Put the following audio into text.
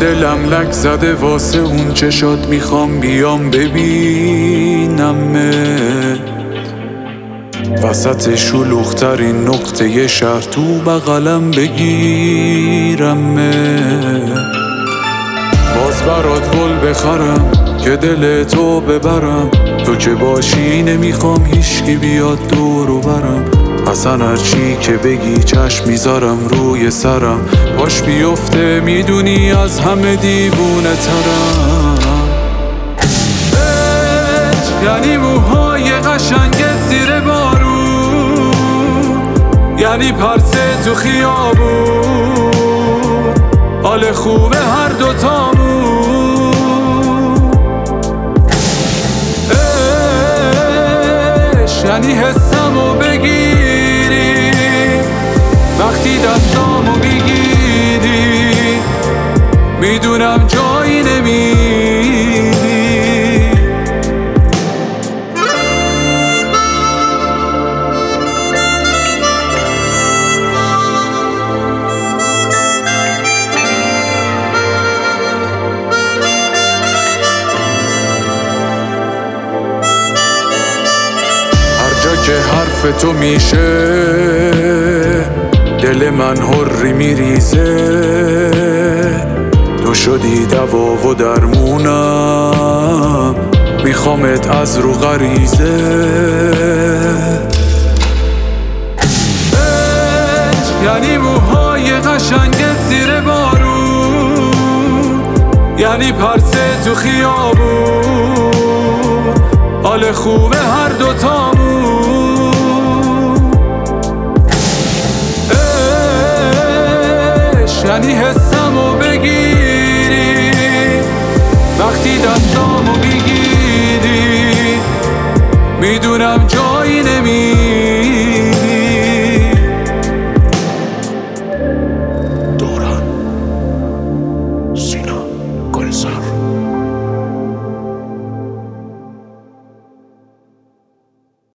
دلم لک زده واسه اون چشات، میخوام بیام ببینمه وسط شلوغ‌ترین نقطه شهر، تو بغلم بگیرمه. باز برات گل بخرم که دل تو ببرم، تو که باشی نمیخوام هیچکی بیاد دورو برم. اصلا هرچی که بگی چشم میذارم روی سرم، پاش بیفته میدونی از همه دیوونه ترم. یعنی موهای قشنگت زیر بارون، یعنی پرسه تو خیابون، حال خوبه هر دوتامون. یعنی حسمو بگیری وقتی دستامو میگیری، میدونم جایی نمیری. که حرف تو میشه دل من حری میریزه، تو شدی دوا و درمونم، میخوامت از رو غریزه. یعنی موهای قشنگت زیر بارون، یعنی پرسه تو خیابون، حال خوبه هر دوتامون. یعنی حسمو بگیری وقتی دستامو میگیری، میدونم